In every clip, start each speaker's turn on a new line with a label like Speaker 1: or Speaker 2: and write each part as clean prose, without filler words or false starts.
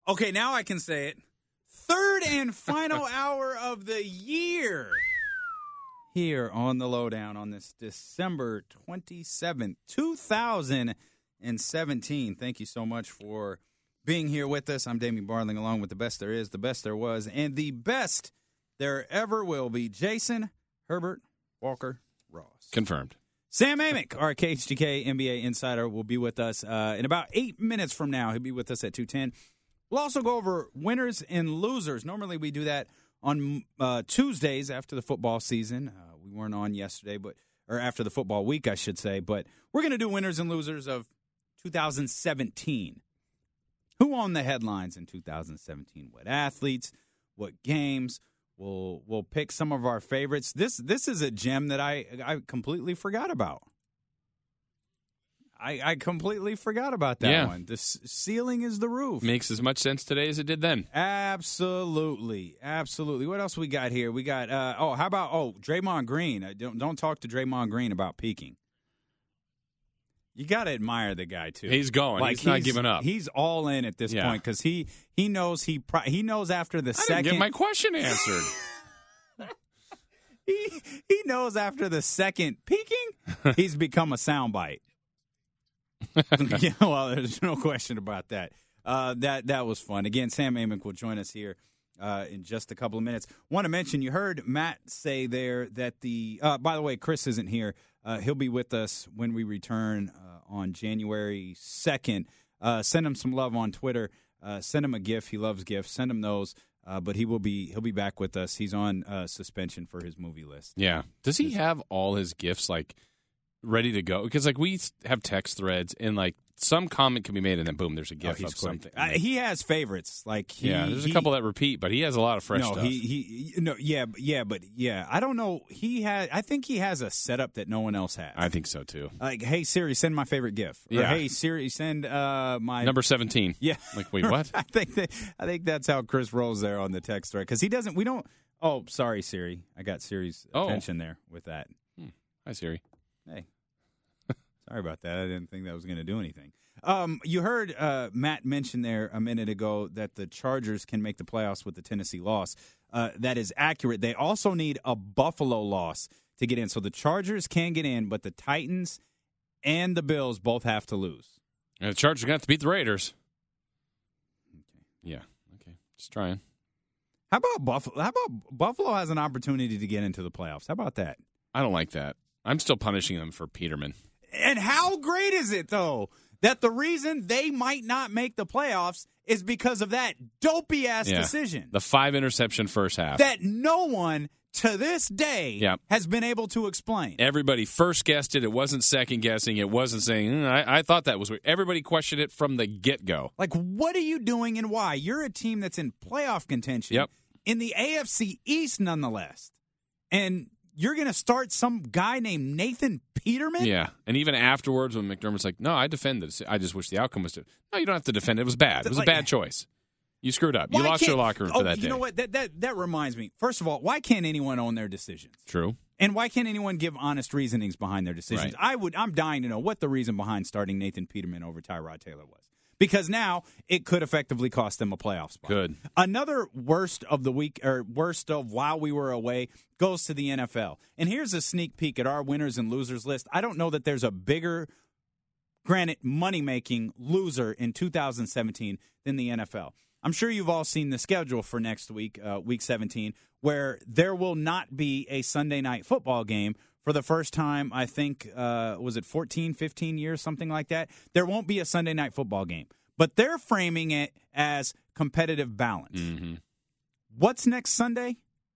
Speaker 1: Okay, now I can say it. Third and final hour of the year here on The Lowdown on this December 27th, 2017. Thank you so much for being here with us. I'm Damien Barling, along with the best there is, the best there was, and the best there ever will be. Jason Herbert Walker Ross.
Speaker 2: Confirmed.
Speaker 1: Sam Amick, our KHTK NBA insider, will be with us in about 8 minutes from now. He'll be with us at 2:10. We'll also go over winners and losers. Normally we do that on Tuesdays after the football season. We weren't on yesterday, or after the football week, I should say. But we're going to do winners and losers of 2017. Who owned the headlines in 2017? What athletes? What games? We'll pick some of our favorites. This is a gem that I completely forgot about. I completely forgot about that one. The ceiling is the roof.
Speaker 2: Makes as much sense today as it did then.
Speaker 1: Absolutely. What else we got here? We got, how about Draymond Green. Don't talk to Draymond Green about peaking. You got to admire the guy, too.
Speaker 2: He's going. He's not giving up.
Speaker 1: He's all in at this point because he knows he knows after the second.
Speaker 2: I didn't get my question answered.
Speaker 1: he knows after the second peaking, he's become a soundbite. Yeah, well, there's no question about that. That was fun. Again, Sam Amick will join us here in just a couple of minutes. Want to mention, you heard Matt say there that by the way, Chris isn't here. He'll be with us when we return on January 2nd. Send him some love on Twitter. Send him a GIF. He loves GIFs. Send him those. But he'll be back with us. He's on suspension for his movie list.
Speaker 2: Yeah. Does he have all his GIFs ready to go? Because we have text threads and some comment can be made and then boom, there's a GIF of something.
Speaker 1: He has favorites.
Speaker 2: There's a couple that repeat, but he has a lot of fresh stuff.
Speaker 1: I don't know. I think he has a setup that no one else has.
Speaker 2: I think so too.
Speaker 1: Hey Siri, send my favorite GIF. Or, hey Siri, send my
Speaker 2: number 17.
Speaker 1: Yeah.
Speaker 2: Wait, what?
Speaker 1: I think that's how Chris rolls there on the text thread because he doesn't. We don't. Oh, sorry, Siri. I got Siri's attention there with that.
Speaker 2: Hi, Siri.
Speaker 1: Hey. Sorry about that. I didn't think that was going to do anything. You heard Matt mention there a minute ago that the Chargers can make the playoffs with the Tennessee loss. That is accurate. They also need a Buffalo loss to get in. So the Chargers can get in, but the Titans and the Bills both have to lose.
Speaker 2: And the Chargers are going to have to beat the Raiders.
Speaker 1: Okay.
Speaker 2: Yeah. Okay. Just trying.
Speaker 1: How about Buffalo? How about Buffalo has an opportunity to get into the playoffs? How about that?
Speaker 2: I don't like that. I'm still punishing them for Peterman.
Speaker 1: And how great is it, though, that the reason they might not make the playoffs is because of that dopey-ass decision.
Speaker 2: The 5-interception first half.
Speaker 1: That no one, to this day, has been able to explain.
Speaker 2: Everybody first guessed it. It wasn't second-guessing. It wasn't saying, I thought that was weird. Everybody questioned it from the get-go.
Speaker 1: What are you doing and why? You're a team that's in playoff contention in the AFC East, nonetheless. And you're going to start some guy named Nathan Peterman?
Speaker 2: Yeah, and even afterwards when McDermott's like, no, I defended it. I just wish the outcome was different. No, you don't have to defend it. It was bad. It was a bad choice. You screwed up. You lost your locker room for that day.
Speaker 1: You know what? That reminds me. First of all, why can't anyone own their decisions?
Speaker 2: True.
Speaker 1: And why can't anyone give honest reasonings behind their decisions?
Speaker 2: Right.
Speaker 1: I'm dying to know what the reason behind starting Nathan Peterman over Tyrod Taylor was. Because now it could effectively cost them a playoff spot.
Speaker 2: Could.
Speaker 1: Another worst of the week, or worst of while we were away, goes to the NFL. And here's a sneak peek at our winners and losers list. I don't know that there's a bigger, granted, money-making loser in 2017 than the NFL. I'm sure you've all seen the schedule for next week, week 17, where there will not be a Sunday night football game for the first time, I think, was it 14, 15 years, something like that? There won't be a Sunday night football game. But they're framing it as competitive balance.
Speaker 2: Mm-hmm.
Speaker 1: What's next Sunday?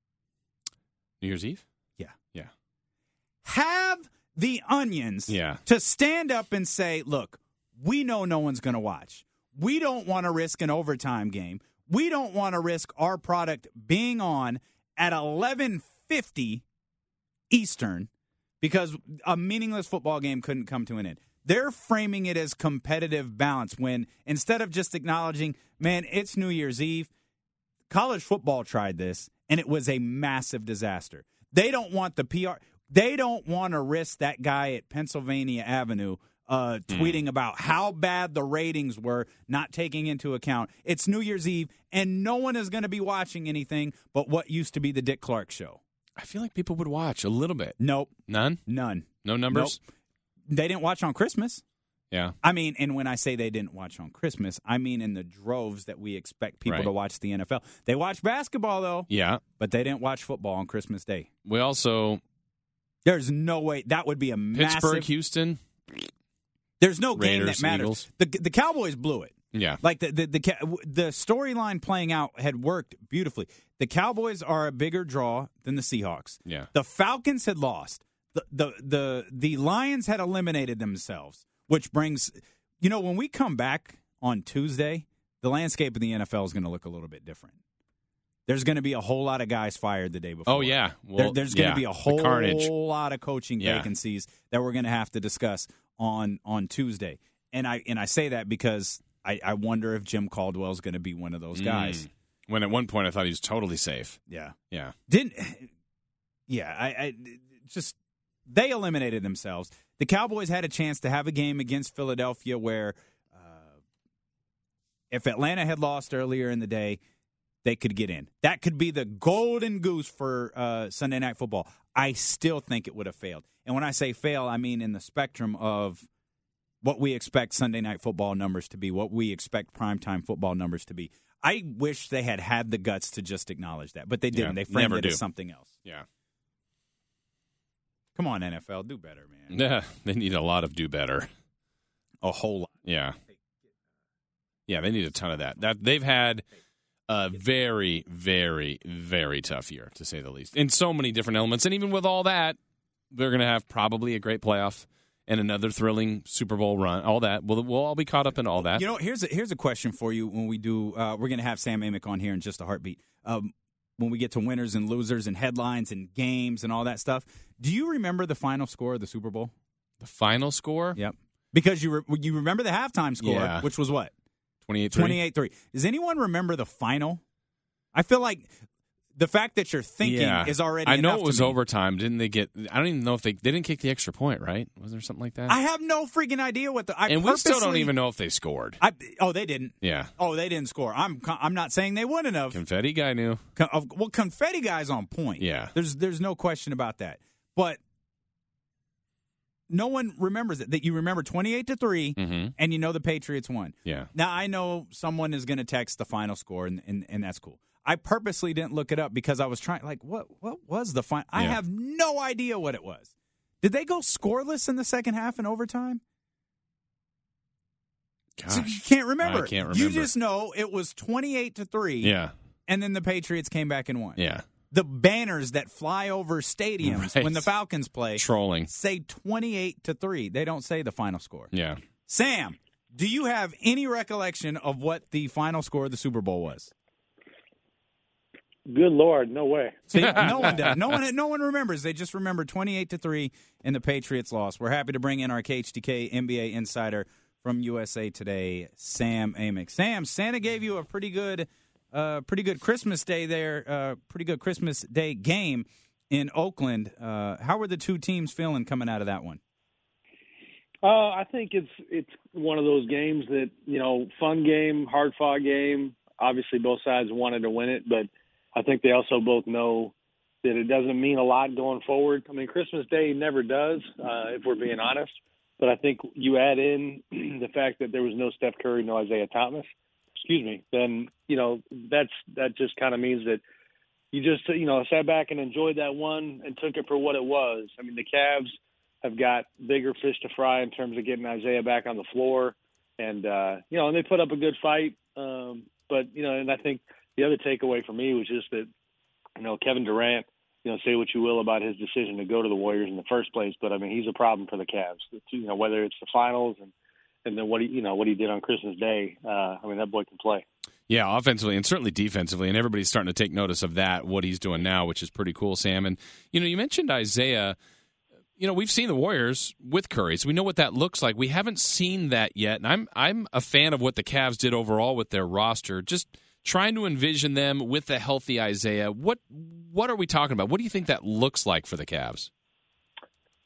Speaker 2: New Year's Eve?
Speaker 1: Yeah.
Speaker 2: Yeah.
Speaker 1: Have the onions to stand up and say, look, we know no one's going to watch. We don't want to risk an overtime game. We don't want to risk our product being on at 11:50 Eastern because a meaningless football game couldn't come to an end. They're framing it as competitive balance when instead of just acknowledging, man, it's New Year's Eve, college football tried this, and it was a massive disaster. They don't want the PR. They don't want to risk that guy at Pennsylvania Avenue tweeting about how bad the ratings were, not taking into account it's New Year's Eve, and no one is going to be watching anything but what used to be the Dick Clark Show.
Speaker 2: I feel like people would watch a little bit.
Speaker 1: Nope.
Speaker 2: None?
Speaker 1: None.
Speaker 2: No numbers?
Speaker 1: Nope. They didn't watch on Christmas.
Speaker 2: Yeah.
Speaker 1: I mean, and when I say they didn't watch on Christmas, I mean in the droves that we expect people to watch the NFL. They watch basketball, though.
Speaker 2: Yeah.
Speaker 1: But they didn't watch football on Christmas Day.
Speaker 2: We also...
Speaker 1: There's no way. That would be a massive...
Speaker 2: Pittsburgh, Houston.
Speaker 1: There's no game
Speaker 2: Raiders,
Speaker 1: that matters. The Cowboys blew it.
Speaker 2: Yeah.
Speaker 1: Like the storyline playing out had worked beautifully. The Cowboys are a bigger draw than the Seahawks.
Speaker 2: Yeah.
Speaker 1: The Falcons had lost. The Lions had eliminated themselves, which brings, when we come back on Tuesday, the landscape of the NFL is going to look a little bit different. There's going to be a whole lot of guys fired the day before.
Speaker 2: Oh, yeah. Well,
Speaker 1: there's going to be a whole lot of coaching
Speaker 2: Yeah.
Speaker 1: vacancies that we're going to have to discuss on Tuesday. And I say that because I wonder if Jim Caldwell's going to be one of those guys.
Speaker 2: When at one point I thought he was totally safe.
Speaker 1: Yeah.
Speaker 2: Yeah.
Speaker 1: They eliminated themselves. The Cowboys had a chance to have a game against Philadelphia where if Atlanta had lost earlier in the day, they could get in. That could be the golden goose for Sunday Night Football. I still think it would have failed. And when I say fail, I mean in the spectrum of what we expect Sunday Night Football numbers to be, what we expect primetime football numbers to be. I wish they had the guts to just acknowledge that, but they didn't. They framed it as something else.
Speaker 2: Yeah.
Speaker 1: Come on, NFL, do better, man.
Speaker 2: Yeah, they need a lot of do better.
Speaker 1: A whole lot.
Speaker 2: Yeah. Yeah, they need a ton of that. They've had a very, very, very tough year, to say the least, in so many different elements. And even with all that, they're going to have probably a great playoff and another thrilling Super Bowl run. All that. We'll all be caught up in all that.
Speaker 1: Here's a question for you when we do we're going to have Sam Amick on here in just a heartbeat. When we get to winners and losers and headlines and games and all that stuff, do you remember the final score of the Super Bowl?
Speaker 2: The final score?
Speaker 1: Yep. Because you remember the halftime score, which was what?
Speaker 2: 28-3.
Speaker 1: 28-3. Does anyone remember the final? I feel like the fact that you're thinking is already
Speaker 2: I know
Speaker 1: enough
Speaker 2: it was
Speaker 1: to me.
Speaker 2: overtime. Didn't they get – I don't even know if they didn't kick the extra point, right? Was there something like that?
Speaker 1: I have no freaking idea what the –
Speaker 2: And we still don't even know if they scored.
Speaker 1: They didn't.
Speaker 2: Yeah.
Speaker 1: Oh, they didn't score. I'm not saying they wouldn't have.
Speaker 2: Confetti guy knew.
Speaker 1: Well, Confetti guy's on point.
Speaker 2: Yeah.
Speaker 1: There's no question about that. But no one remembers it. That you remember 28-3, and you know the Patriots won.
Speaker 2: Yeah.
Speaker 1: Now, I know someone is going to text the final score, and that's cool. I purposely didn't look it up because I was trying, what was the final? I have no idea what it was. Did they go scoreless in the second half in overtime?
Speaker 2: Gosh,
Speaker 1: so you can't remember.
Speaker 2: I can't remember.
Speaker 1: You just know it was 28-3.
Speaker 2: Yeah.
Speaker 1: And then the Patriots came back and won.
Speaker 2: Yeah.
Speaker 1: The banners that fly over stadiums when the Falcons play
Speaker 2: trolling
Speaker 1: say 28-3. They don't say the final score.
Speaker 2: Yeah.
Speaker 1: Sam, do you have any recollection of what the final score of the Super Bowl was?
Speaker 3: Good Lord, no way.
Speaker 1: See, no one does. No one remembers. They just remember 28-3 and the Patriots lost. We're happy to bring in our KHTK NBA insider from USA Today, Sam Amick. Sam, Santa gave you a pretty good Christmas Day there, pretty good Christmas Day game in Oakland. How were the two teams feeling coming out of that one?
Speaker 3: I think it's one of those games that, fun game, hard-fought game. Obviously, both sides wanted to win it, but I think they also both know that it doesn't mean a lot going forward. I mean, Christmas Day never does, if we're being honest. But I think you add in the fact that there was no Steph Curry, no Isaiah Thomas, then, that just kind of means that you just, sat back and enjoyed that one and took it for what it was. I mean, the Cavs have got bigger fish to fry in terms of getting Isaiah back on the floor. And, and they put up a good fight. But, and I think the other takeaway for me was just that, Kevin Durant, say what you will about his decision to go to the Warriors in the first place, but I mean, he's a problem for the Cavs. Whether it's the finals and then what he did on Christmas Day. I mean, that boy can play.
Speaker 2: Yeah, offensively and certainly defensively, and everybody's starting to take notice of that, what he's doing now, which is pretty cool, Sam. And, you mentioned Isaiah. We've seen the Warriors with Curry, so we know what that looks like. We haven't seen that yet, and I'm a fan of what the Cavs did overall with their roster, just trying to envision them with a healthy Isaiah. What are we talking about? What do you think that looks like for the Cavs?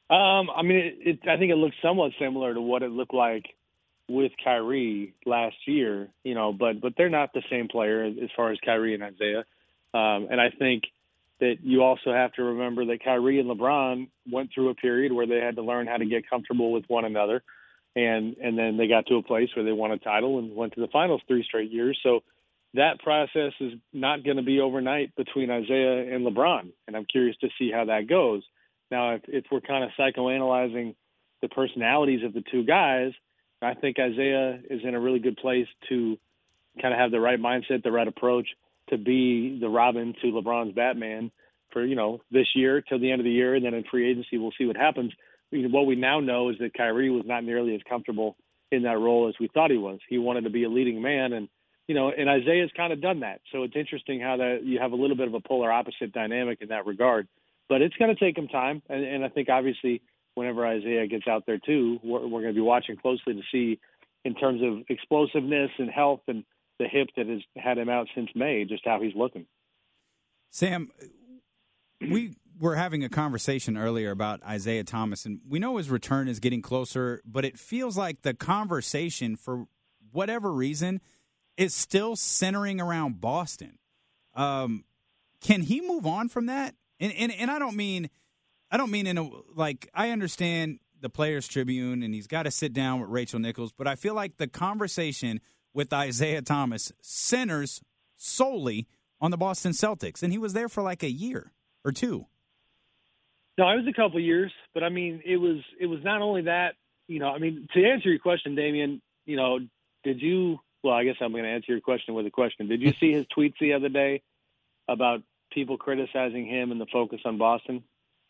Speaker 3: I mean, I think it looks somewhat similar to what it looked like with Kyrie last year, but they're not the same player as far as Kyrie and Isaiah. And I think that you also have to remember that Kyrie and LeBron went through a period where they had to learn how to get comfortable with one another. And then they got to a place where they won a title and went to the finals 3 straight years. So that process is not going to be overnight between Isaiah and LeBron. And I'm curious to see how that goes. Now, if we're kind of psychoanalyzing the personalities of the two guys, I think Isaiah is in a really good place to kind of have the right mindset, the right approach to be the Robin to LeBron's Batman for, this year till the end of the year. And then in free agency, we'll see what happens. What we now know is that Kyrie was not nearly as comfortable in that role as we thought he was. He wanted to be a leading man, and Isaiah's kind of done that. So it's interesting how that you have a little bit of a polar opposite dynamic in that regard. But it's going to take him time, and I think obviously whenever Isaiah gets out there too, we're going to be watching closely to see in terms of explosiveness and health and the hip that has had him out since May, just how he's looking.
Speaker 1: Sam, we were having a conversation earlier about Isaiah Thomas, and we know his return is getting closer, but it feels like the conversation, for whatever reason, is still centering around Boston. Can he move on from that? And I don't mean in a, like, I understand the Players Tribune and he's got to sit down with Rachel Nichols, but I feel like the conversation with Isaiah Thomas centers solely on the Boston Celtics, and he was there for like a year or two.
Speaker 3: No, it was a couple of years, but I mean, it was not only that. To answer your question, Damian, did you? Well, I guess I'm going to answer your question with a question. Did you see his tweets the other day about people criticizing him and the focus on Boston?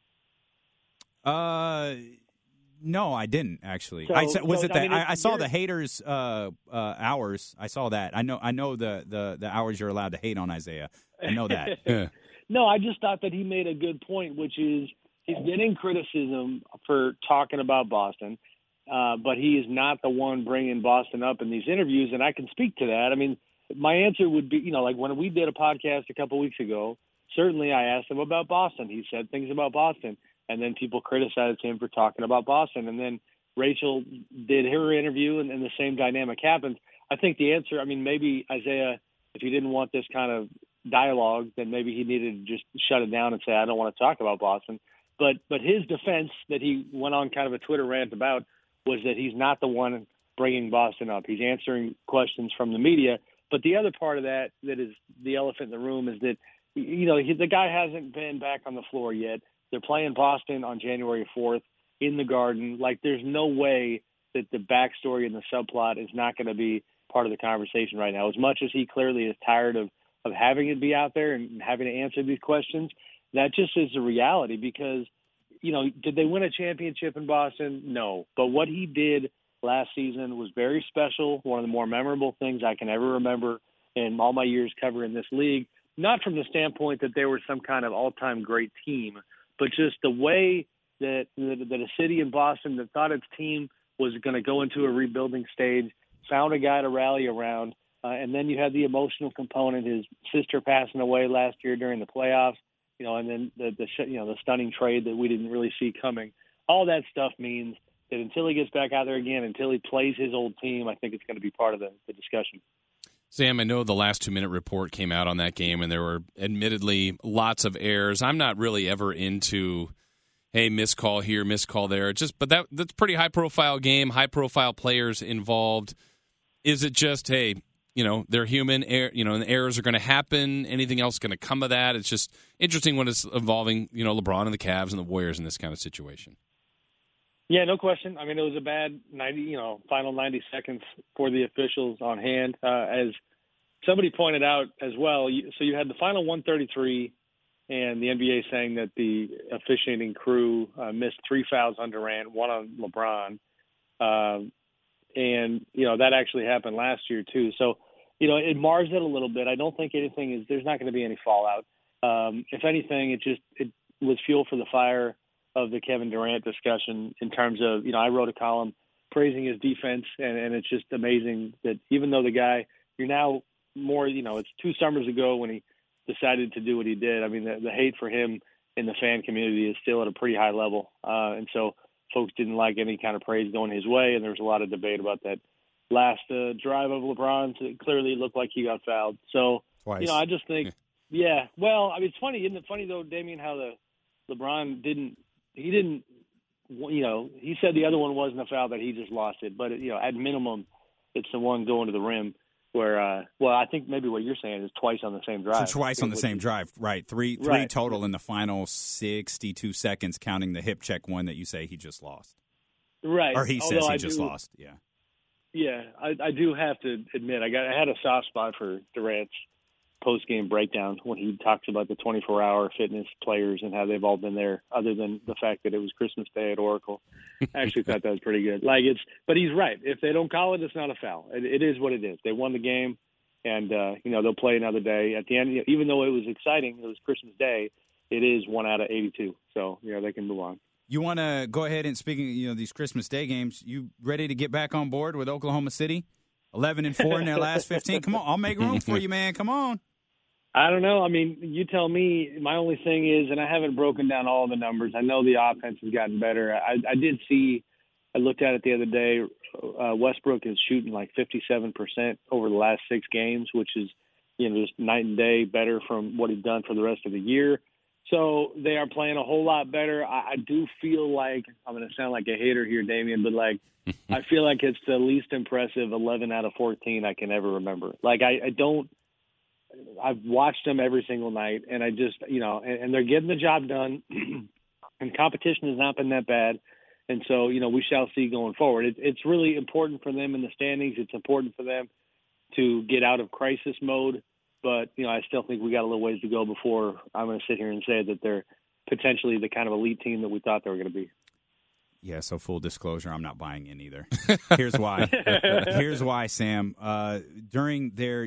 Speaker 1: No, I didn't actually.
Speaker 3: So,
Speaker 1: I saw the haters hours. I saw that. I know the hours you're allowed to hate on Isaiah. I know that.
Speaker 2: Yeah.
Speaker 3: No, I just thought that he made a good point, which is he's getting criticism for talking about Boston, but he is not the one bringing Boston up in these interviews, and I can speak to that. I mean, my answer would be, like when we did a podcast a couple weeks ago, certainly I asked him about Boston. He said things about Boston, and then people criticized him for talking about Boston. And then Rachel did her interview, and the same dynamic happened. I think the answer, maybe Isaiah, if he didn't want this kind of dialogue, then maybe he needed to just shut it down and say, I don't want to talk about Boston. But his defense that he went on kind of a Twitter rant about was that he's not the one bringing Boston up. He's answering questions from the media. But the other part of that is the elephant in the room is that, the guy hasn't been back on the floor yet. They're playing Boston on January 4th in the Garden. Like, there's no way that the backstory and the subplot is not going to be part of the conversation right now. As much as he clearly is tired of having it be out there and having to answer these questions, that just is a reality because, did they win a championship in Boston? No. But what he did last season was very special, one of the more memorable things I can ever remember in all my years covering this league, not from the standpoint that they were some kind of all-time great team, but just the way that a city in Boston that thought its team was going to go into a rebuilding stage found a guy to rally around, and then you had the emotional component, his sister passing away last year during the playoffs, and then the stunning trade that we didn't really see coming. All that stuff means that until he gets back out there again, until he plays his old team, I think it's going to be part of the discussion.
Speaker 2: Sam, I know the last 2-minute report came out on that game, and there were admittedly lots of errors. I'm not really ever into, hey, missed call here, missed call there. But that's a pretty high-profile game, high-profile players involved. Is it just, hey, they're human, and errors are going to happen. Anything else going to come of that? It's just interesting when it's involving, LeBron and the Cavs and the Warriors in this kind of situation.
Speaker 3: Yeah, no question. It was a bad final 90 seconds for the officials on hand. As somebody pointed out as well, so you had the final 133, and the NBA saying that the officiating crew missed 3 fouls on Durant, 1 on LeBron. And that actually happened last year too. So, it mars it a little bit. I don't think there's not going to be any fallout. If anything, it was fuel for the fire of the Kevin Durant discussion in terms of, I wrote a column praising his defense, and it's just amazing that even though the guy, you're now more, it's 2 summers ago when he decided to do what he did. The hate for him in the fan community is still at a pretty high level. And so folks didn't like any kind of praise going his way, and there was a lot of debate about that last drive of LeBron's. It clearly looked like he got fouled. So,
Speaker 1: Twice.
Speaker 3: I just think, yeah. Well, I mean, it's funny. Isn't it funny, though, Damian, how LeBron didn't – he said the other one wasn't a foul, that he just lost it. But, at minimum, it's the one going to the rim where, I think maybe what you're saying is twice on the same drive.
Speaker 1: So twice on the same drive, right. Three total in the final 62 seconds, counting the hip check one that you say he just lost.
Speaker 3: Right.
Speaker 1: Or he says he just lost, yeah.
Speaker 3: Yeah, I do have to admit, I had a soft spot for Durant's post-game breakdown when he talks about the 24-hour fitness players and how they've all been there, other than the fact that it was Christmas Day at Oracle. I actually thought that was pretty good. But he's right. If they don't call it, it's not a foul. It is what it is. They won the game, and they'll play another day. At the end, even though it was exciting, it was Christmas Day. It is 1 out of 82, so they can move on.
Speaker 1: You want to go ahead and, speaking of these Christmas Day games, you ready to get back on board with Oklahoma City? 11-4 in their last 15. Come on, I'll make room for you, man. Come on.
Speaker 3: I don't know. I mean, you tell me. My only thing is, and I haven't broken down all the numbers. I know the offense has gotten better. I did see. I looked at it the other day. Westbrook is shooting like 57% over the last 6 games, which is just night and day better from what he's done for the rest of the year. So they are playing a whole lot better. I do feel like I'm going to sound like a hater here, Damian, but I feel like it's the least impressive 11 out of 14 I can ever remember. I don't. I've watched them every single night, and I just, and they're getting the job done, and competition has not been that bad. And so, we shall see going forward. It's really important for them in the standings. It's important for them to get out of crisis mode. But, I still think we got a little ways to go before I'm going to sit here and say that they're potentially the kind of elite team that we thought they were going to be.
Speaker 1: Yeah, so full disclosure, I'm not buying in either. Here's why. Here's why, Sam. During their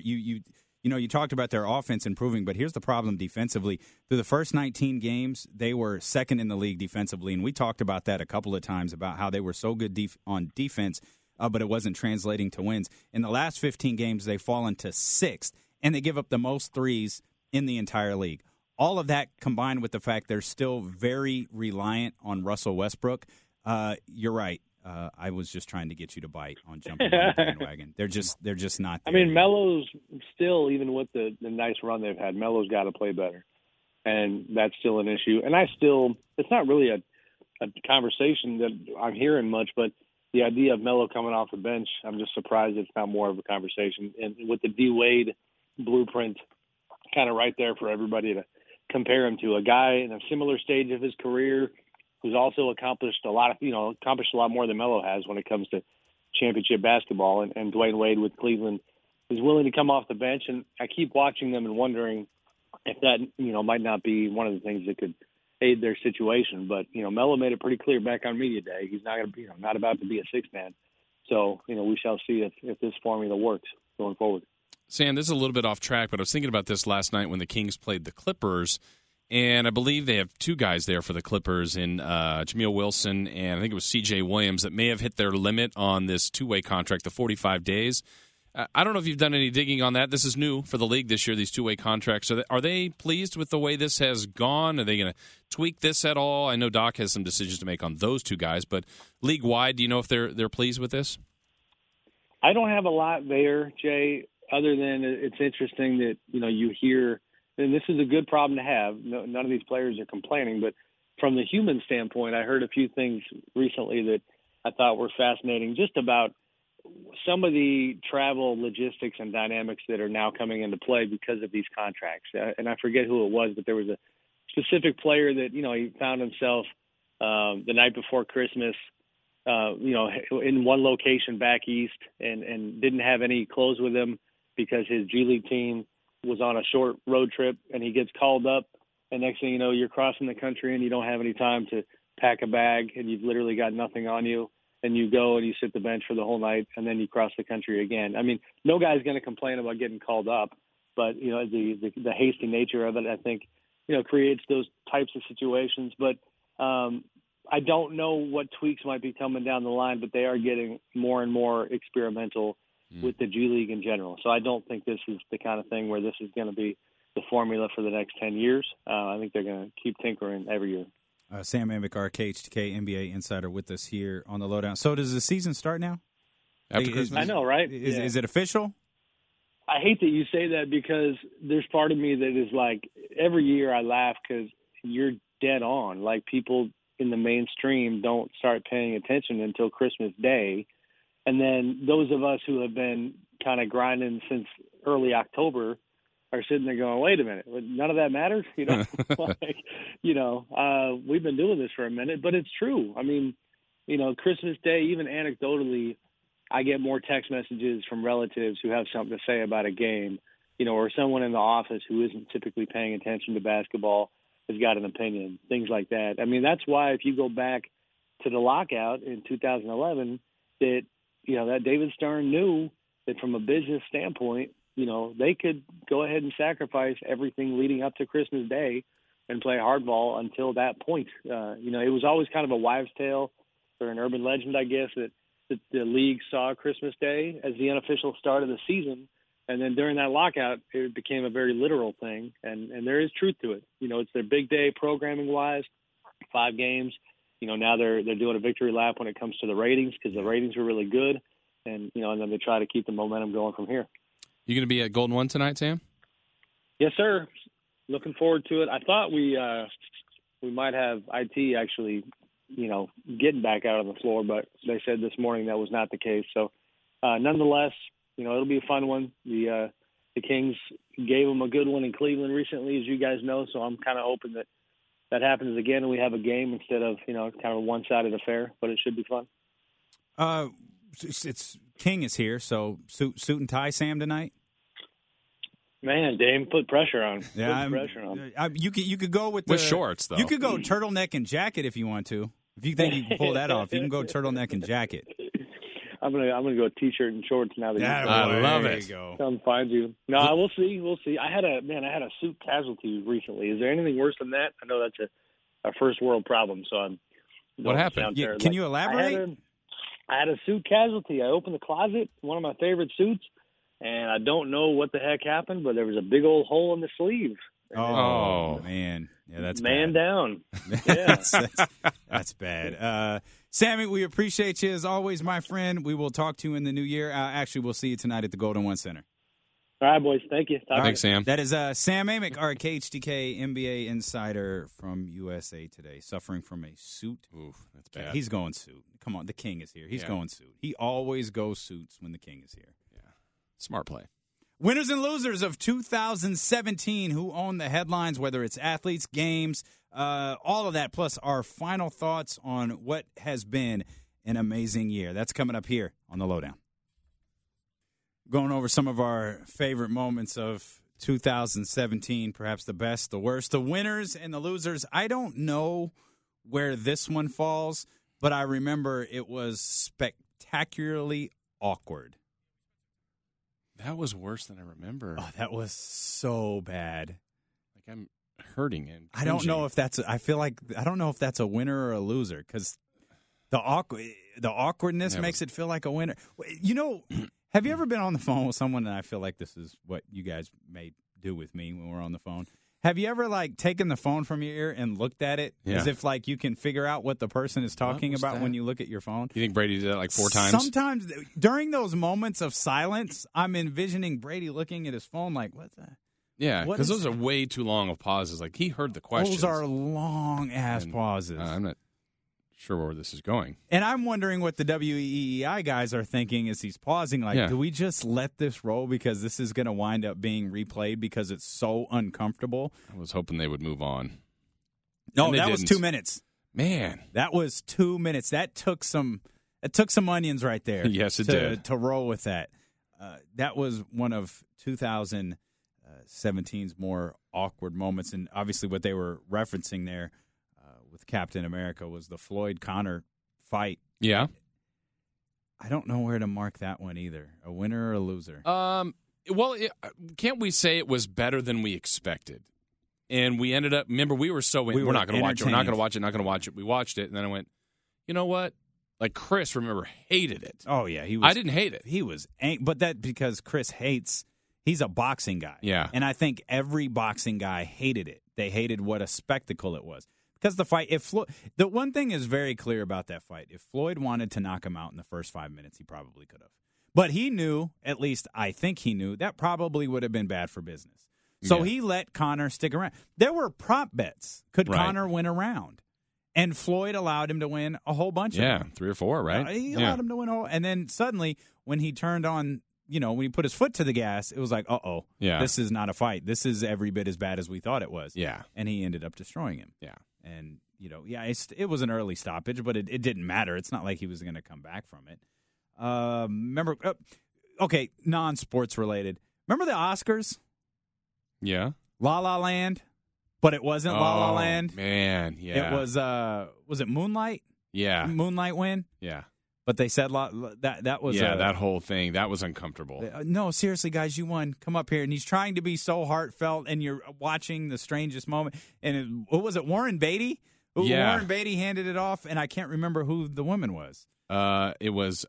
Speaker 1: you talked about their offense improving, but here's the problem defensively. Through the first 19 games, they were second in the league defensively, and we talked about that a couple of times about how they were so good on defense, but it wasn't translating to wins. In the last 15 games, they've fallen to 6th, and they give up the most threes in the entire league. All of that combined with the fact they're still very reliant on Russell Westbrook. You're right. I was just trying to get you to bite on jumping on the bandwagon. They're just not there.
Speaker 3: I mean, Melo's still, even with the nice run they've had, Melo's got to play better. And that's still an issue. And it's not really a conversation that I'm hearing much, but the idea of Melo coming off the bench, I'm just surprised it's not more of a conversation. And with the D-Wade blueprint kind of right there for everybody to compare him to, a guy in a similar stage of his career who's also accomplished a lot more than Melo has when it comes to championship basketball. And Dwayne Wade with Cleveland is willing to come off the bench. And I keep watching them and wondering if that, might not be one of the things that could aid their situation. But, Melo made it pretty clear back on media day. He's not going to be, not about to be a 6-man. So, we shall see if this formula works going forward.
Speaker 2: Sam, this is a little bit off track, but I was thinking about this last night when the Kings played the Clippers. And I believe they have 2 guys there for the Clippers in Jameel Wilson and I think it was C.J. Williams that may have hit their limit on this 2-way contract, the 45 days. I don't know if you've done any digging on that. This is new for the league this year, these 2-way contracts. Are they pleased with the way this has gone? Are they going to tweak this at all? I know Doc has some decisions to make on those 2 guys, but league-wide, do you know if they're pleased with this?
Speaker 3: I don't have a lot there, Jay, other than it's interesting that, you hear – and this is a good problem to have. None of these players are complaining, but from the human standpoint, I heard a few things recently that I thought were fascinating, just about some of the travel logistics and dynamics that are now coming into play because of these contracts. And I forget who it was, but there was a specific player that, he found himself the night before Christmas, in one location back east and didn't have any clothes with him because his G League team was on a short road trip, and he gets called up, and next thing you know, you're crossing the country and you don't have any time to pack a bag, and you've literally got nothing on you, and you go and you sit the bench for the whole night, and then you cross the country again. I mean, no guy's going to complain about getting called up, but, the hasty nature of it, I think, creates those types of situations. But I don't know what tweaks might be coming down the line, but they are getting more and more experimental with the G League in general. So I don't think this is the kind of thing where this is going to be the formula for the next 10 years. I think they're going to keep tinkering every year.
Speaker 1: Sam Amick, our KHTK NBA insider, with us here on the Lowdown. So does the season start now?
Speaker 2: After Christmas?
Speaker 3: I know, right?
Speaker 1: Is it official?
Speaker 3: I hate that you say that because there's part of me that is like, every year I laugh because you're dead on. Like, people in the mainstream don't start paying attention until Christmas Day. And then those of us who have been kind of grinding since early October are sitting there going, wait a minute, none of that matters? We've been doing this for a minute, but it's true. I mean, Christmas Day, even anecdotally, I get more text messages from relatives who have something to say about a game, or someone in the office who isn't typically paying attention to basketball has got an opinion, things like that. I mean, that's why if you go back to the lockout in 2011, that David Stern knew that from a business standpoint, they could go ahead and sacrifice everything leading up to Christmas Day and play hardball until that point. It was always kind of a wives' tale or an urban legend, I guess, that the league saw Christmas Day as the unofficial start of the season. And then during that lockout, it became a very literal thing. And there is truth to it. It's their big day programming-wise, 5 games. Now they're doing a victory lap when it comes to the ratings because the ratings were really good. And then they try to keep the momentum going from here.
Speaker 2: You going to be at Golden One tonight, Sam?
Speaker 3: Yes, sir. Looking forward to it. I thought we might have IT actually, getting back out on the floor, but they said this morning that was not the case. So, nonetheless, it'll be a fun one. The Kings gave them a good one in Cleveland recently, as you guys know. So I'm kind of hoping that happens again and we have a game instead of kind of a one-sided affair. But it should be fun.
Speaker 1: It's King is here, so suit and tie, Sam, tonight.
Speaker 3: Man, Dame, put pressure on.
Speaker 1: Yeah,
Speaker 3: pressure on.
Speaker 1: You could go with
Speaker 2: shorts though.
Speaker 1: You could go turtleneck and jacket if you want to. If you think you can pull that off, you can go turtleneck and jacket.
Speaker 3: I'm gonna go t-shirt and shorts now.
Speaker 2: I love it.
Speaker 1: Go.
Speaker 3: Come find you. No, we'll see. I had a suit casualty recently. Is there anything worse than that? I know that's a first world problem. So
Speaker 2: what happened?
Speaker 1: Yeah, can you elaborate?
Speaker 3: I had a suit casualty. I opened the closet, one of my favorite suits, and I don't know what the heck happened, but there was a big old hole in the sleeve.
Speaker 1: Oh man, yeah, that's
Speaker 3: man
Speaker 1: bad.
Speaker 3: Down. Yeah,
Speaker 1: that's bad. Sammy, we appreciate you as always, my friend. We will talk to you in the new year. Actually, we'll see you tonight at the Golden One Center.
Speaker 3: All right, boys. Thank you.
Speaker 2: Thanks, Sam.
Speaker 1: That is Sam Amick, our KHTK NBA insider from USA Today, suffering from a suit.
Speaker 2: Oof, that's bad.
Speaker 1: He's going suit. Come on, the King is here. He's going suit. He always goes suits when the King is here.
Speaker 2: Yeah, smart play.
Speaker 1: Winners and losers of 2017, who own the headlines, whether it's athletes, games, all of that, plus our final thoughts on what has been an amazing year. That's coming up here on The Lowdown. Going over some of our favorite moments of 2017, perhaps the best, the worst, the winners and the losers. I don't know where this one falls, but I remember it was spectacularly awkward.
Speaker 2: That was worse than I remember.
Speaker 1: Oh, that was so bad.
Speaker 2: Like I'm hurting and
Speaker 1: I don't know if that's. I feel like I don't know if that's a winner or a loser because the awkwardness makes it feel like a winner. Have you ever been on the phone with someone? And I feel like this is what you guys may do with me when we're on the phone. Have you ever taken the phone from your ear and looked at it as if you can figure out what the person is talking about when you look at your phone?
Speaker 2: You think Brady did that 4 times?
Speaker 1: Sometimes during those moments of silence, I'm envisioning Brady looking at his phone like, what the?
Speaker 2: Yeah, because those are way too long of pauses. Like he heard the questions.
Speaker 1: Those are long-ass pauses.
Speaker 2: I'm not sure where this is going.
Speaker 1: And I'm wondering what the WEEI guys are thinking as he's pausing. Do we just let this roll because this is going to wind up being replayed because it's so uncomfortable?
Speaker 2: I was hoping they would move on.
Speaker 1: No, that was 2 minutes.
Speaker 2: Man.
Speaker 1: That was 2 minutes. That took some onions right there.
Speaker 2: Yes, it did.
Speaker 1: To roll with that. That was one of 2017's more awkward moments. And obviously what they were referencing there with Captain America was the Floyd Connor fight.
Speaker 2: Yeah.
Speaker 1: I don't know where to mark that one either. A winner or a loser?
Speaker 2: Can't we say it was better than we expected? And we ended up, remember, we were so, we're not going to watch it, we're not going to watch it, not going to watch it. We watched it, and then I went, you know what? Like Chris, remember, hated it.
Speaker 1: Oh, yeah.
Speaker 2: I didn't hate it.
Speaker 1: He was, but that because Chris hates He's a boxing guy.
Speaker 2: Yeah.
Speaker 1: And I think every boxing guy hated it. They hated what a spectacle it was. Because the fight, the one thing is very clear about that fight. If Floyd wanted to knock him out in the first 5 minutes, he probably could have. But he knew, at least I think he knew, that probably would have been bad for business. So he let Conor stick around. There were prop bets. Could Conor win a round? And Floyd allowed him to win a whole bunch of them.
Speaker 2: 3 or 4, right?
Speaker 1: He allowed him to win a whole. And then suddenly, when he turned on, when he put his foot to the gas, it was like, this is not a fight. This is every bit as bad as we thought it was.
Speaker 2: Yeah.
Speaker 1: And he ended up destroying him.
Speaker 2: Yeah.
Speaker 1: And, it was an early stoppage, but it didn't matter. It's not like he was going to come back from it. Remember, non-sports related. Remember the Oscars?
Speaker 2: Yeah.
Speaker 1: La La Land? But it wasn't La La Land.
Speaker 2: Man, yeah.
Speaker 1: It was it Moonlight?
Speaker 2: Yeah.
Speaker 1: Moonlight win?
Speaker 2: Yeah.
Speaker 1: But they said that was
Speaker 2: that whole thing, that was uncomfortable.
Speaker 1: No, seriously, guys, you won. Come up here. And he's trying to be so heartfelt, and you're watching the strangest moment. And what was it, Warren Beatty?
Speaker 2: Yeah.
Speaker 1: Warren Beatty handed it off, and I can't remember who the woman was.
Speaker 2: It was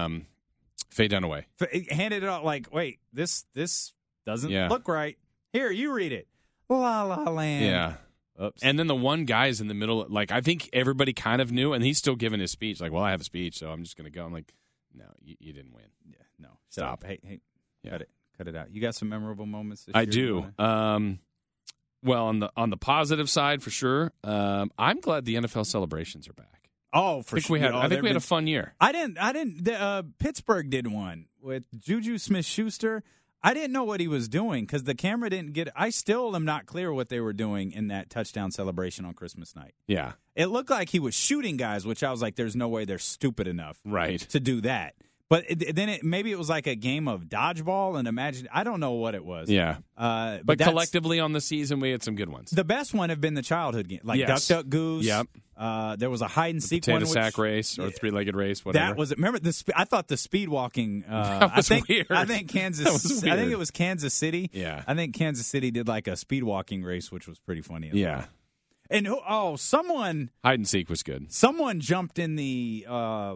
Speaker 2: Faye Dunaway.
Speaker 1: Handed it off like, wait, this doesn't look right. Here, you read it. La La Land.
Speaker 2: Yeah.
Speaker 1: Oops.
Speaker 2: And then the one guy's in the middle, like, I think everybody kind of knew, and he's still giving his speech. Like, well, I have a speech, so I'm just going to go. I'm like, no, you didn't win.
Speaker 1: Yeah, no.
Speaker 2: Stop.
Speaker 1: So, hey, cut it out. You got some memorable moments this
Speaker 2: I
Speaker 1: year?
Speaker 2: do. Well, on the positive side, for sure, I'm glad the NFL celebrations are back.
Speaker 1: Oh, for sure.
Speaker 2: I think we had a fun year.
Speaker 1: I didn't. Pittsburgh did one with Juju Smith-Schuster. I didn't know what he was doing because the camera didn't get it. I still am not clear what they were doing in that touchdown celebration on Christmas night.
Speaker 2: Yeah.
Speaker 1: It looked like he was shooting guys, which I was like, there's no way they're stupid enough to do that. But then maybe it was like a game of dodgeball and imagine. I don't know what it was.
Speaker 2: Yeah. But collectively on the season, we had some good ones.
Speaker 1: The best one have been the childhood game, like Duck Duck Goose.
Speaker 2: Yep.
Speaker 1: There was a hide and seek one,
Speaker 2: sack race or 3-legged race. Whatever.
Speaker 1: That was. Remember I thought the speed walking.
Speaker 2: That was weird.
Speaker 1: I think Kansas.
Speaker 2: That was weird.
Speaker 1: I think it was Kansas City.
Speaker 2: Yeah.
Speaker 1: I think Kansas City did like a speed walking race, which was pretty funny.
Speaker 2: Yeah.
Speaker 1: Well. And someone
Speaker 2: hide and seek was good.
Speaker 1: Someone jumped in the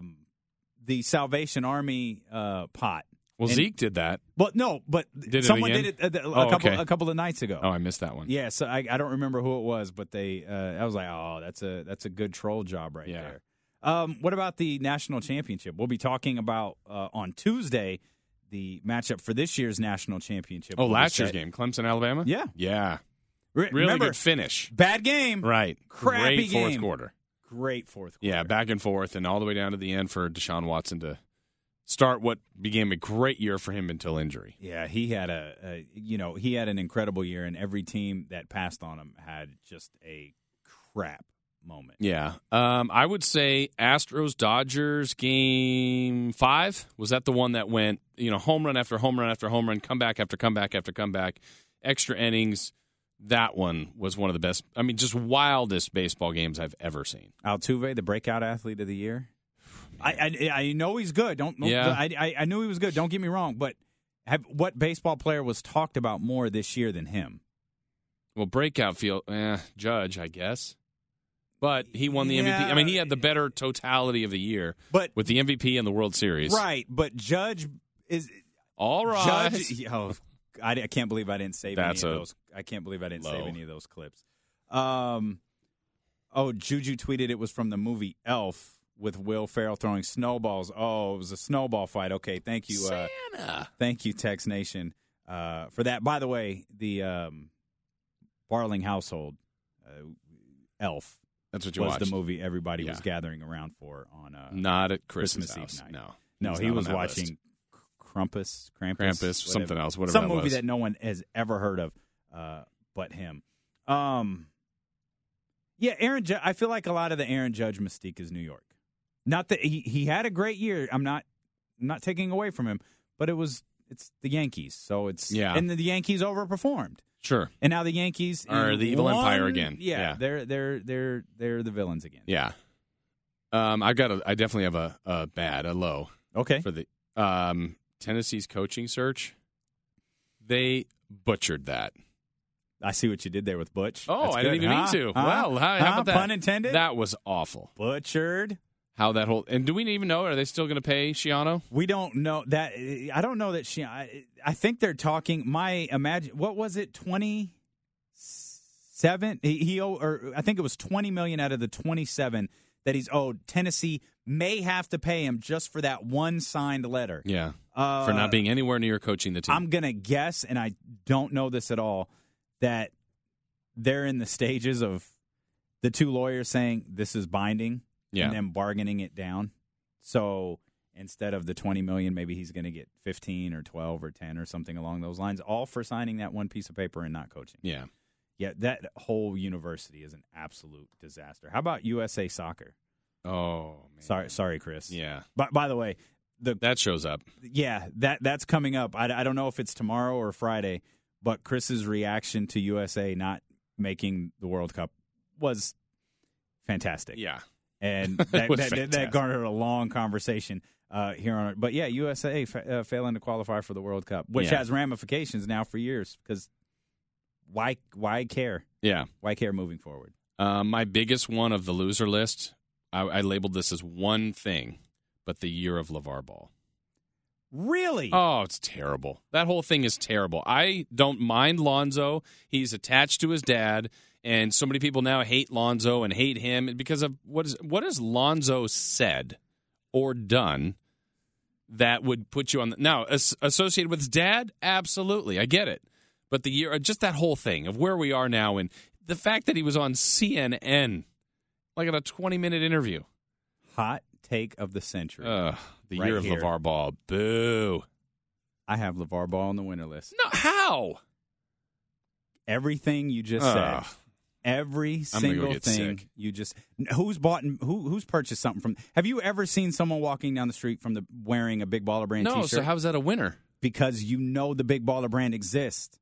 Speaker 1: Salvation Army pot.
Speaker 2: Well, Zeke did that.
Speaker 1: But no, someone did it a couple of nights ago.
Speaker 2: Oh, I missed that one.
Speaker 1: Yeah, so I don't remember who it was, but they. I was like, oh, that's a good troll job right there. What about the national championship? We'll be talking about on Tuesday the matchup for this year's national championship.
Speaker 2: Oh, last year's game, Clemson, Alabama.
Speaker 1: Yeah.
Speaker 2: Really good finish.
Speaker 1: Bad game.
Speaker 2: Right.
Speaker 1: Crappy
Speaker 2: Great fourth
Speaker 1: game.
Speaker 2: quarter.
Speaker 1: Great fourth quarter.
Speaker 2: Yeah, back and forth, and all the way down to the end for Deshaun Watson to start what became a great year for him until injury.
Speaker 1: Yeah, he had he had an incredible year, and every team that passed on him had just a crap moment.
Speaker 2: Yeah. I would say Astros-Dodgers game 5. Was that the one that went, home run after home run after home run, comeback after comeback after comeback, extra innings? That one was one of the best, just wildest baseball games I've ever seen.
Speaker 1: Altuve, the breakout athlete of the year. I know he's good. I knew he was good. Don't get me wrong, but what baseball player was talked about more this year than him?
Speaker 2: Well, breakout field, Judge, I guess. But he won the MVP. He had the better totality of the year, but with the MVP and the World Series.
Speaker 1: Right, but Judge is
Speaker 2: all right.
Speaker 1: I can't believe I didn't save any of those. I can't believe I didn't save any of those clips. Juju tweeted it was from the movie Elf with Will Ferrell throwing snowballs. Oh, it was a snowball fight. Okay, thank you,
Speaker 2: Santa.
Speaker 1: Thank you, Tex Nation, for that. By the way, the Barling household, Elf.
Speaker 2: That's what you
Speaker 1: was
Speaker 2: watched.
Speaker 1: The movie everybody was gathering around for on
Speaker 2: not at Christmas
Speaker 1: Eve
Speaker 2: night.
Speaker 1: No, he was watching Krampus,
Speaker 2: something else, whatever.
Speaker 1: Some
Speaker 2: that
Speaker 1: movie
Speaker 2: was.
Speaker 1: that no one has ever heard of, but him. Aaron. I feel like a lot of the Aaron Judge mystique is New York. Not that he had a great year. I'm not taking away from him, but it's the Yankees, so and the Yankees overperformed.
Speaker 2: Sure.
Speaker 1: And now the Yankees
Speaker 2: are the evil empire again.
Speaker 1: Yeah. They're the villains again.
Speaker 2: Yeah. I definitely have a low.
Speaker 1: Okay.
Speaker 2: For the Tennessee's coaching search. They butchered that.
Speaker 1: I see what you did there with Butch.
Speaker 2: Oh,
Speaker 1: That's
Speaker 2: I
Speaker 1: good.
Speaker 2: didn't even mean to. Well, how about that?
Speaker 1: Pun intended?
Speaker 2: That was awful.
Speaker 1: Butchered.
Speaker 2: how that whole – and do we even know, are they still going to pay Schiano?
Speaker 1: We don't know that. I don't know that I think they're talking. What was it? 27. I think it was $20 million out of the 27 that he's owed. Tennessee may have to pay him just for that one signed letter.
Speaker 2: Yeah, for not being anywhere near coaching the team.
Speaker 1: I'm gonna guess, and I don't know this at all, that they're in the stages of the two lawyers saying this is binding.
Speaker 2: Yeah.
Speaker 1: And then bargaining it down. So instead of the $20 million, maybe he's going to get 15 or 12 or 10 or something along those lines, all for signing that one piece of paper and not coaching.
Speaker 2: Yeah.
Speaker 1: Yeah, that whole university is an absolute disaster. How about USA Soccer?
Speaker 2: Oh, man.
Speaker 1: Sorry, Chris.
Speaker 2: Yeah.
Speaker 1: But by the way,
Speaker 2: that shows up.
Speaker 1: Yeah, that's coming up. I don't know if it's tomorrow or Friday, but Chris's reaction to USA not making the World Cup was fantastic.
Speaker 2: Yeah.
Speaker 1: And that garnered a long conversation here on it. But, yeah, USA failing to qualify for the World Cup, which has ramifications now for years because why care?
Speaker 2: Yeah.
Speaker 1: Why care moving forward?
Speaker 2: My biggest one of the loser list, I labeled this as one thing, but the year of LeVar Ball.
Speaker 1: Really?
Speaker 2: Oh, it's terrible. That whole thing is terrible. I don't mind Lonzo. He's attached to his dad. And so many people now hate Lonzo and hate him because of what has Lonzo said or done that would put you on now associated with his dad? Absolutely, I get it. But the year, just that whole thing of where we are now, and the fact that he was on CNN, like in a 20-minute interview.
Speaker 1: Hot take of the century.
Speaker 2: The
Speaker 1: right
Speaker 2: year of
Speaker 1: here.
Speaker 2: LeVar Ball. Boo.
Speaker 1: I have LeVar Ball on the winner list.
Speaker 2: No, how?
Speaker 1: Everything you just said. Every single thing
Speaker 2: sick.
Speaker 1: you just who's purchased something from. Have you ever seen someone walking down the street wearing a Big Baller Brand
Speaker 2: No,
Speaker 1: T-shirt?
Speaker 2: so how's that a winner?
Speaker 1: Because you know the Big Baller Brand exists.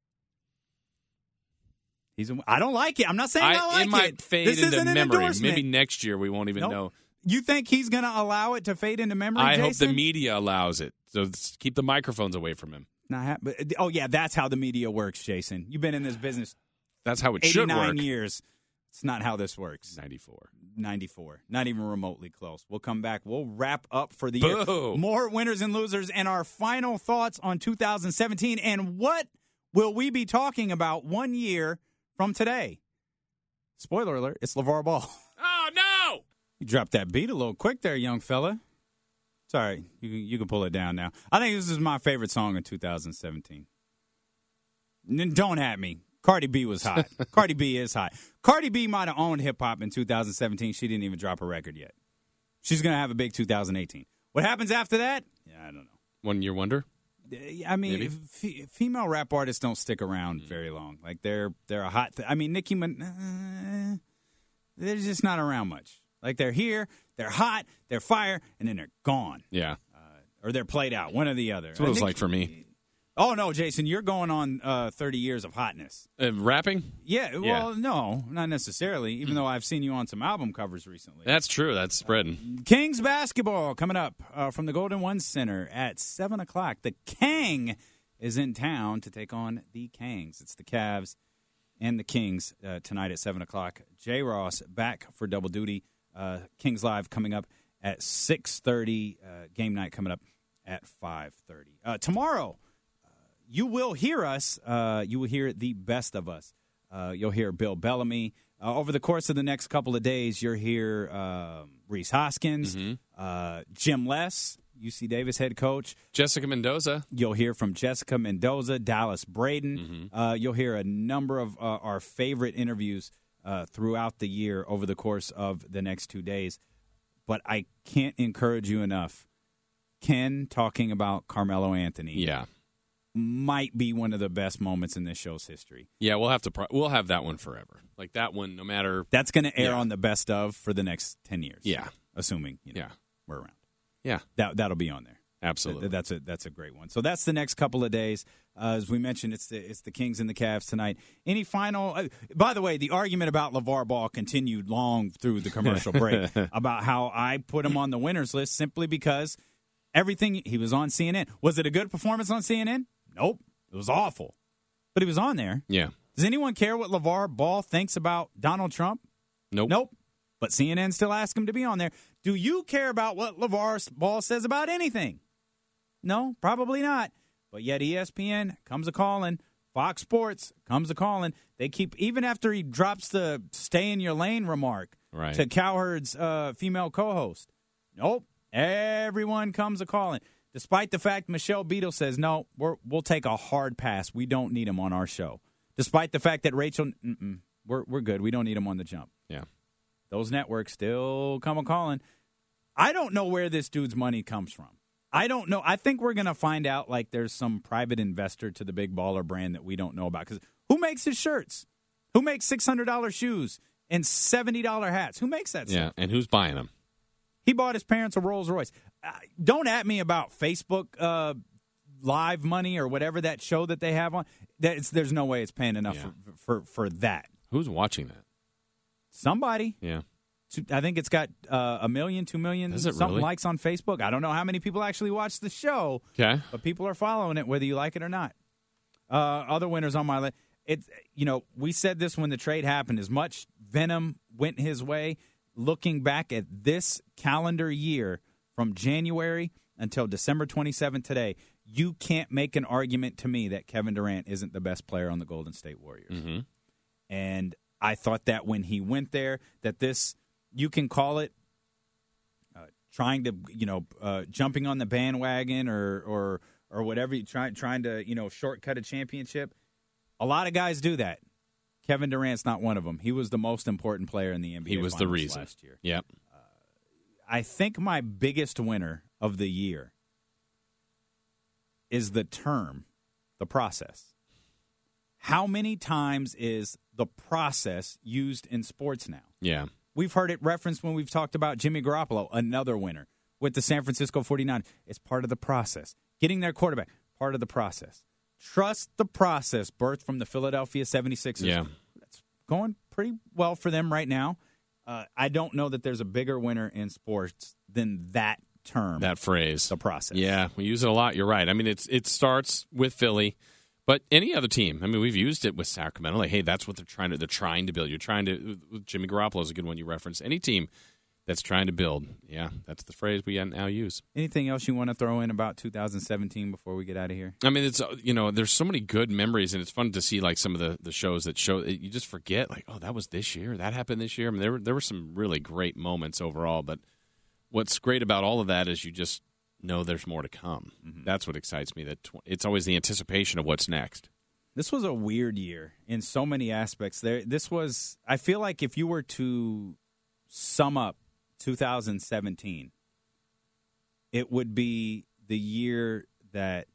Speaker 1: I don't like it. I'm not saying I like it.
Speaker 2: It might fade
Speaker 1: this
Speaker 2: into
Speaker 1: isn't
Speaker 2: memory.
Speaker 1: An endorsement.
Speaker 2: Maybe next year we won't even know.
Speaker 1: You think he's going to allow it to fade into memory,
Speaker 2: I
Speaker 1: Jason?
Speaker 2: hope the media allows it. So keep the microphones away from him.
Speaker 1: Oh, yeah, that's how the media works, Jason. You've been in this business
Speaker 2: That's how it should work.
Speaker 1: 89 years. It's not how this works.
Speaker 2: 94.
Speaker 1: Not even remotely close. We'll come back. We'll wrap up for the year. More winners and losers and our final thoughts on 2017. And what will we be talking about 1 year from today? Spoiler alert, it's LeVar Ball.
Speaker 2: Oh, no!
Speaker 1: You dropped that beat a little quick there, young fella. Sorry, you can pull it down now. I think this is my favorite song in 2017. Don't at me. Cardi B was hot. Cardi B is hot. Cardi B might have owned hip-hop in 2017. She didn't even drop a record yet. She's going to have a big 2018. What happens after that? Yeah, I don't know.
Speaker 2: 1 year wonder?
Speaker 1: I mean, female rap artists don't stick around very long. Like, they're a hot I mean, Nicki Minaj, they're just not around much. Like, they're here, they're hot, they're fire, and then they're gone.
Speaker 2: Yeah.
Speaker 1: Or they're played out, one or the other.
Speaker 2: That's what it was like for me.
Speaker 1: Oh, no, Jason, you're going on 30 years of hotness.
Speaker 2: Rapping?
Speaker 1: Yeah, well, no, not necessarily, even though I've seen you on some album covers recently.
Speaker 2: That's true. That's spreading.
Speaker 1: Kings basketball coming up from the Golden One Center at 7 o'clock. The Kang is in town to take on the Kangs. It's the Cavs and the Kings tonight at 7 o'clock. J. Ross back for double duty. Kings Live coming up at 6:30. Game night coming up at 5:30. Tomorrow, you will hear us. You will hear the best of us. You'll hear Bill Bellamy. Over the course of the next couple of days, you'll hear Reese Hoskins, Jim Les, UC Davis head coach.
Speaker 2: Jessica Mendoza.
Speaker 1: You'll hear from Jessica Mendoza, Dallas Braden. You'll hear a number of our favorite interviews throughout the year over the course of the next 2 days. But I can't encourage you enough. Ken talking about Carmelo Anthony.
Speaker 2: Yeah.
Speaker 1: Might be one of the best moments in this show's history.
Speaker 2: Yeah, we'll have that one forever. Like that one, no matter.
Speaker 1: That's going to air on the best of for the next 10 years.
Speaker 2: Yeah,
Speaker 1: assuming we're around.
Speaker 2: Yeah,
Speaker 1: that'll be on there.
Speaker 2: Absolutely,
Speaker 1: that's a great one. So that's the next couple of days. As we mentioned, it's the Kings and the Cavs tonight. Any final? By the way, the argument about LeVar Ball continued long through the commercial break about how I put him on the winners list simply because everything he was on CNN. Was it a good performance on CNN? Nope. It was awful. But he was on there.
Speaker 2: Yeah.
Speaker 1: Does anyone care what LeVar Ball thinks about Donald Trump?
Speaker 2: Nope.
Speaker 1: Nope. But CNN still asks him to be on there. Do you care about what LeVar Ball says about anything? No, probably not. But yet ESPN comes a-calling. Fox Sports comes a-calling. They keep, even after he drops the stay in your lane remark to Cowherd's female co-host. Nope. Everyone comes a-calling. Despite the fact Michelle Beadle says, no, we'll take a hard pass. We don't need him on our show. Despite the fact that Rachel, we're good. We don't need him on the jump.
Speaker 2: Yeah.
Speaker 1: Those networks still come a-calling. I don't know where this dude's money comes from. I don't know. I think we're going to find out like there's some private investor to the Big Baller brand that we don't know about. Because who makes his shirts? Who makes $600 shoes and $70 hats? Who makes that stuff?
Speaker 2: Yeah, and who's buying them?
Speaker 1: He bought his parents a Rolls Royce. Don't at me about Facebook Live money or whatever that show that they have on. There's no way it's paying enough for that.
Speaker 2: Who's watching that?
Speaker 1: Somebody.
Speaker 2: Yeah.
Speaker 1: I think it's got 1 million, 2 million, something
Speaker 2: really?
Speaker 1: likes on Facebook. I don't know how many people actually watch the show, but people are following it whether you like it or not. Other winners on my list. We said this when the trade happened. As much venom went his way, looking back at this calendar year from January until December 27th today, you can't make an argument to me that Kevin Durant isn't the best player on the Golden State Warriors.
Speaker 2: Mm-hmm.
Speaker 1: And I thought that when he went there, that this – you can call it trying to, jumping on the bandwagon or whatever, trying to, shortcut a championship. A lot of guys do that. Kevin Durant's not one of them. He was the most important player in the NBA.
Speaker 2: He was the reason
Speaker 1: last year.
Speaker 2: Yep.
Speaker 1: I think my biggest winner of the year is the process. How many times is the process used in sports now?
Speaker 2: Yeah.
Speaker 1: We've heard it referenced when we've talked about Jimmy Garoppolo, another winner with the San Francisco 49ers. It's part of the process. Getting their quarterback, part of the process. Trust the process, birthed from the Philadelphia 76ers.
Speaker 2: Yeah.
Speaker 1: That's going pretty well for them right now. I don't know that there's a bigger winner in sports than that term.
Speaker 2: That phrase.
Speaker 1: The process.
Speaker 2: Yeah, we use it a lot. You're right. I mean, it starts with Philly. But any other team, I mean, we've used it with Sacramento. Like, hey, that's what they're trying to build. You're trying to. Jimmy Garoppolo is a good one you referenced. Any team that's trying to build, yeah, that's the phrase we now use.
Speaker 1: Anything else you want to throw in about 2017 before we get out of here?
Speaker 2: I mean, it's there's so many good memories, and it's fun to see like some of the shows that show you just forget like, oh, that was this year, that happened this year. I mean, there were some really great moments overall. But what's great about all of that is you just know there's more to come. Mm-hmm. That's what excites me. That it's always the anticipation of what's next.
Speaker 1: This was a weird year in so many aspects. I feel like if you were to sum up 2017, it would be the year that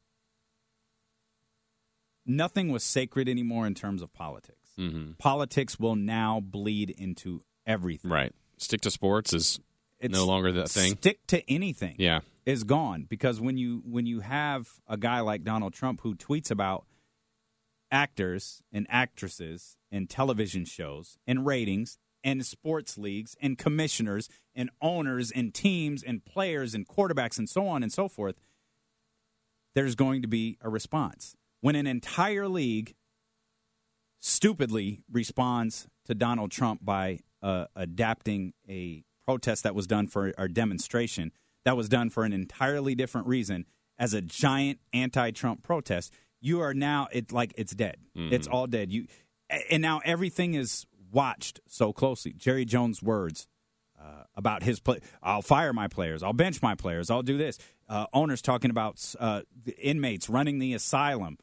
Speaker 1: nothing was sacred anymore in terms of politics.
Speaker 2: Mm-hmm.
Speaker 1: Politics will now bleed into everything.
Speaker 2: Right. Stick to sports is no longer the thing.
Speaker 1: Stick to anything.
Speaker 2: Yeah.
Speaker 1: Is gone, because when you have a guy like Donald Trump who tweets about actors and actresses and television shows and ratings and sports leagues and commissioners and owners and teams and players and quarterbacks and so on and so forth, there's going to be a response. When an entire league stupidly responds to Donald Trump by adapting a protest that was done for our demonstration that was done for an entirely different reason as a giant anti-Trump protest, you are now it's dead. Mm-hmm. It's all dead. And now everything is watched so closely. Jerry Jones' words about his play. I'll fire my players. I'll bench my players. I'll do this. Owners talking about the inmates running the asylum.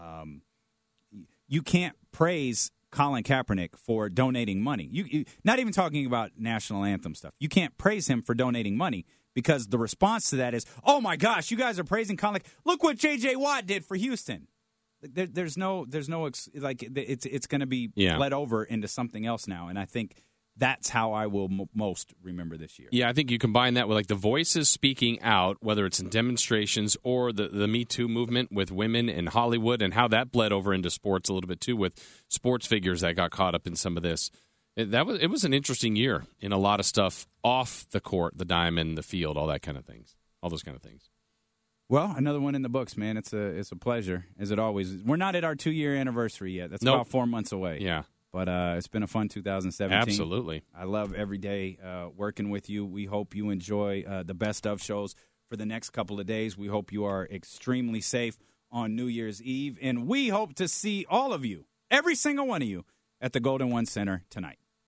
Speaker 1: You can't praise Colin Kaepernick for donating money. You not even talking about national anthem stuff. You can't praise him for donating money, because the response to that is, oh my gosh, you guys are praising Colin. Look what J.J. Watt did for Houston. There's no it's going to be bled over into something else now, and I think that's how I will most remember this year.
Speaker 2: Yeah, I think you combine that with like the voices speaking out, whether it's in demonstrations or the Me Too movement with women in Hollywood, and how that bled over into sports a little bit too, with sports figures that got caught up in some of this. It was an interesting year in a lot of stuff off the court, the diamond, the field, all that kind of things, all those kind of things.
Speaker 1: Well, another one in the books, man. It's a pleasure, as it always is. We're not at our 2-year anniversary yet. That's about 4 months away.
Speaker 2: Yeah.
Speaker 1: But it's been a fun 2017.
Speaker 2: Absolutely.
Speaker 1: I love every day working with you. We hope you enjoy the best of shows for the next couple of days. We hope you are extremely safe on New Year's Eve. And we hope to see all of you, every single one of you, at the Golden One Center tonight.